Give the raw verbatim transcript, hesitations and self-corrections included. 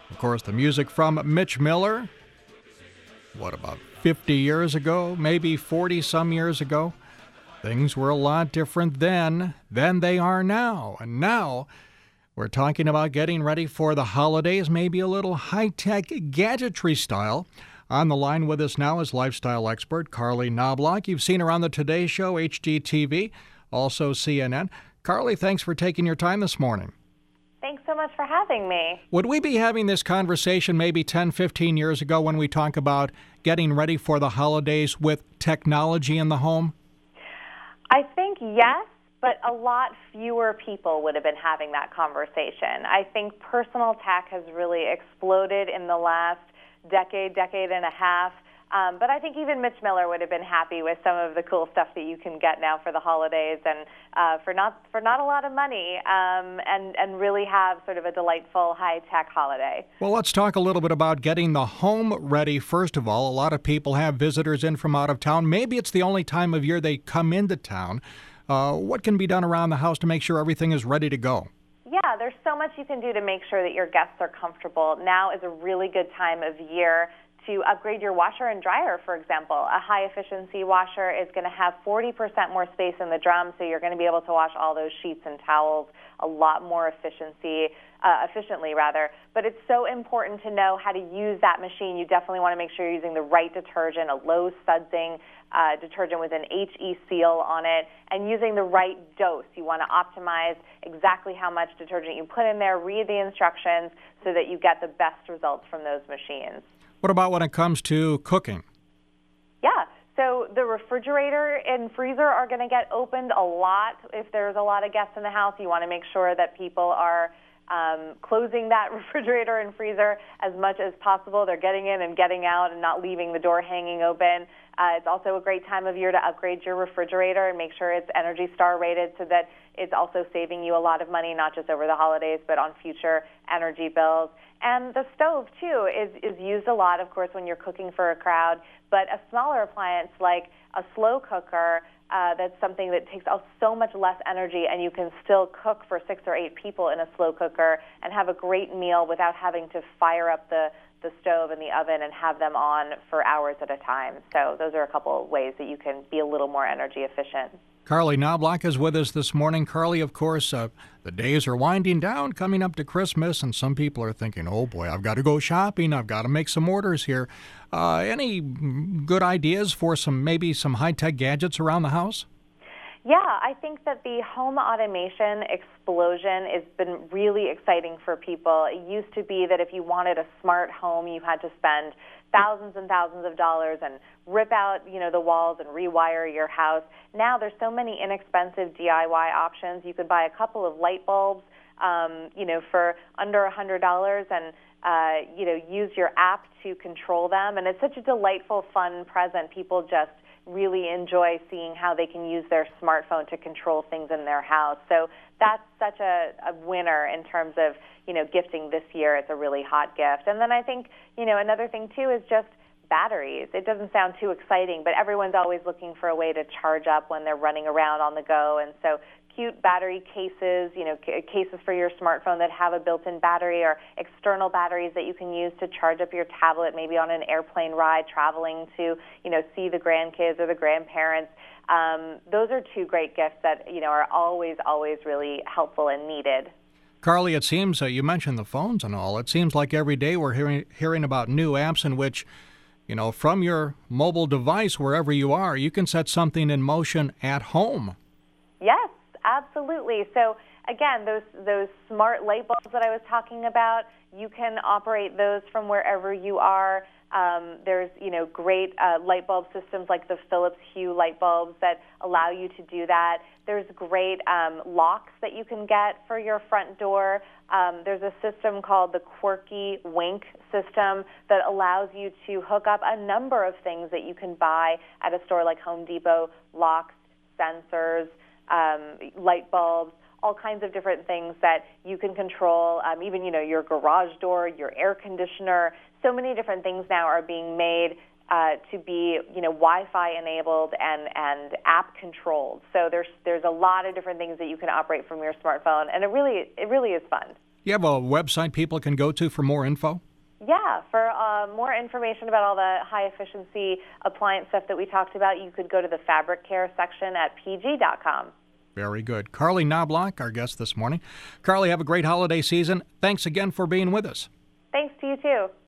Of course, the music from Mitch Miller, what, about fifty years ago, maybe forty some years ago? Things were a lot different then than they are now. And now we're talking about getting ready for the holidays, maybe a little high-tech gadgetry style. On the line with us now is lifestyle expert Carly Knobloch. You've seen her on the Today Show, H G T V, also C N N. Carly, thanks for taking your time this morning. Thanks so much for having me. Would we be having this conversation maybe ten, fifteen years ago when we talk about getting ready for the holidays with technology in the home? I think yes, but a lot fewer people would have been having that conversation. I think personal tech has really exploded in the last decade, decade and a half. Um, but I think even Mitch Miller would have been happy with some of the cool stuff that you can get now for the holidays and uh, for not for not a lot of money um, and, and really have sort of a delightful high-tech holiday. Well, let's talk a little bit about getting the home ready. First of all, a lot of people have visitors in from out of town. Maybe it's the only time of year they come into town. Uh, what can be done around the house to make sure everything is ready to go? Yeah, there's so much you can do to make sure that your guests are comfortable. Now is a really good time of year to upgrade your washer and dryer, for example. A high-efficiency washer is going to have forty percent more space in the drum, so you're going to be able to wash all those sheets and towels a lot more efficiency, uh, efficiently, rather. But it's so important to know how to use that machine. You definitely want to make sure you're using the right detergent, a low-sudsing uh, detergent with an H E seal on it, and using the right dose. You want to optimize exactly how much detergent you put in there, read the instructions so that you get the best results from those machines. What about when it comes to cooking? Yeah, so the refrigerator and freezer are going to get opened a lot. If there's a lot of guests in the house, you want to make sure that people are um, closing that refrigerator and freezer as much as possible. They're getting in and getting out and not leaving the door hanging open. Uh, it's also a great time of year to upgrade your refrigerator and make sure it's Energy Star rated so that it's also saving you a lot of money, not just over the holidays, but on future energy bills. And the stove, too, is, is used a lot, of course, when you're cooking for a crowd. But a smaller appliance like a slow cooker, uh, that's something that takes out so much less energy, and you can still cook for six or eight people in a slow cooker and have a great meal without having to fire up the, the stove and the oven and have them on for hours at a time. So those are a couple of ways that you can be a little more energy efficient. Carly Knobloch is with us this morning. Carly, of course, uh, the days are winding down, coming up to Christmas, and some people are thinking, oh boy, I've got to go shopping. I've got to make some orders here. Uh, any good ideas for some maybe some high-tech gadgets around the house? Yeah, I think that the home automation explosion has been really exciting for people. It used to be that if you wanted a smart home, you had to spend thousands and thousands of dollars and rip out, you know, the walls and rewire your house. Now there's so many inexpensive D I Y options. You could buy a couple of light bulbs, um, you know, for under one hundred dollars and, uh, you know, use your app to control them. And it's such a delightful, fun present. People just really enjoy seeing how they can use their smartphone to control things in their house. So that's such a, a winner in terms of, you know, gifting this year. It's a really hot gift. And then I think, you know, another thing, too, is just batteries. It doesn't sound too exciting, but everyone's always looking for a way to charge up when they're running around on the go. And so cute battery cases, you know, c- cases for your smartphone that have a built-in battery or external batteries that you can use to charge up your tablet, maybe on an airplane ride, traveling to, you know, see the grandkids or the grandparents. Um, those are two great gifts that, you know, are always, always really helpful and needed. Carly, it seems, uh, you mentioned the phones and all, it seems like every day we're hearing, hearing about new apps in which, you know, from your mobile device, wherever you are, you can set something in motion at home. Yes, absolutely. So again, those those smart light bulbs that I was talking about, you can operate those from wherever you are. Um, there's, you know, great uh, light bulb systems like the Philips Hue light bulbs that allow you to do that. There's great um, locks that you can get for your front door. Um, there's a system called the Quirky Wink system that allows you to hook up a number of things that you can buy at a store like Home Depot: locks, sensors, um, light bulbs, all kinds of different things that you can control, um, even, you know, your garage door, your air conditioner. So many different things now are being made uh, to be, you know, Wi-Fi enabled and, and app controlled. So there's there's a lot of different things that you can operate from your smartphone, and it really it really is fun. You have a website people can go to for more info? Yeah, for uh, more information about all the high-efficiency appliance stuff that we talked about, you could go to the Fabric Care section at p g dot com. Very good. Carly Knobloch, our guest this morning. Carly, have a great holiday season. Thanks again for being with us. Thanks to you, too.